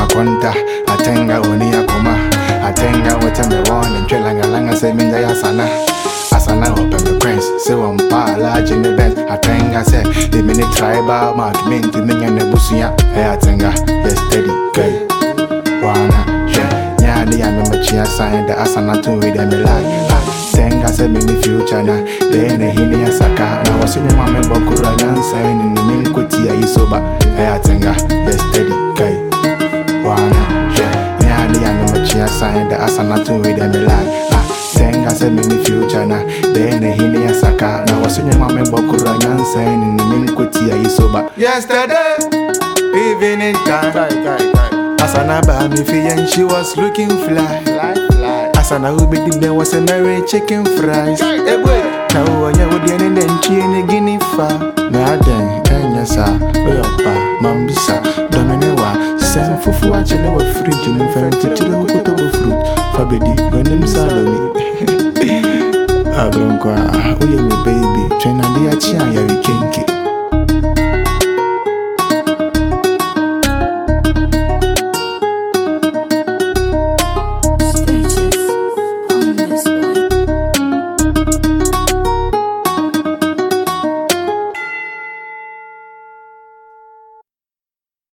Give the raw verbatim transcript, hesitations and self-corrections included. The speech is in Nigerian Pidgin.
makonta atenga oni akoma atenga wete me won and langa langa say minga yasana asana open the prince say one pa large in the bed atenga say the mini tribal mark mint the minya ne busuya e atenga yes steady guy wana she nyani ya me chia sign the asana to with them like tenga say me future na then hini ya saka na wasini mame bokura nyansa ni ni kweti ya isoba e atenga yes steady guy wana she nyani ya me chia sign the asana to with them like tenga say me future na then hini ya saka na wasini mame bokura nyansa ni ni kweti ya isoba yesterday evening time guy guy guy asana ba me fi and she was looking fly fly fly asana who be the was a merry chicken fries eh boy now ya wo dey ne nchi ne guinea fa na den enya sa we opa mambisa domine wa sen fufu a chele wa fridge no ferenti chile wo ko to fruit fa bedi gonim salomi abron kwa o ye me baby twena dia chi an ya we kenke